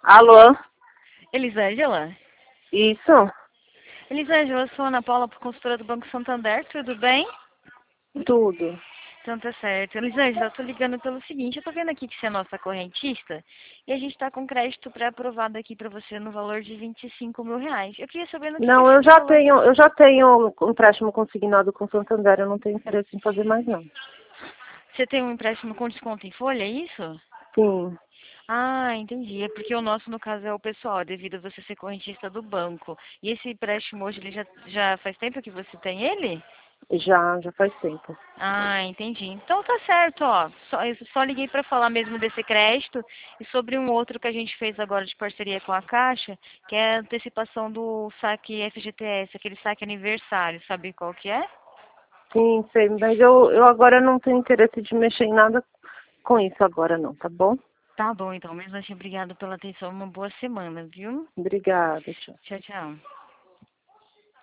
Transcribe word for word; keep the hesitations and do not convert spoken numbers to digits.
Alô? Elisângela? Isso? Elisângela, eu sou a Ana Paula, consultora do Banco Santander, tudo bem? Tudo. Então tá certo. Elisângela, eu tô ligando pelo seguinte, eu tô vendo aqui que você é nossa correntista e a gente tá com crédito pré-aprovado aqui pra você no valor de vinte e cinco mil reais. Eu queria saber no que, que Não, eu esse já valor... tenho, eu já tenho um empréstimo consignado com o Santander, eu não tenho interesse em fazer mais não. Você tem um empréstimo com desconto em folha, é isso? Sim, Ah, entendi. É porque o nosso, no caso, é o pessoal, devido a você ser correntista do banco. E esse empréstimo hoje, ele já, já faz tempo que você tem ele? já, já faz tempo. Ah, entendi. Então tá certo, ó. Só, eu só liguei para falar mesmo desse crédito e sobre um outro que a gente fez agora de parceria com a Caixa, que é a antecipação do saque F G T S, aquele saque aniversário, sabe qual que é? Sim, sei, mas eu, eu agora não tenho interesse de mexer em nada com isso agora não, tá bom? Tá bom, então. Mesmo assim, obrigado pela atenção. Uma boa semana, viu? Obrigada, tchau. Tchau, tchau.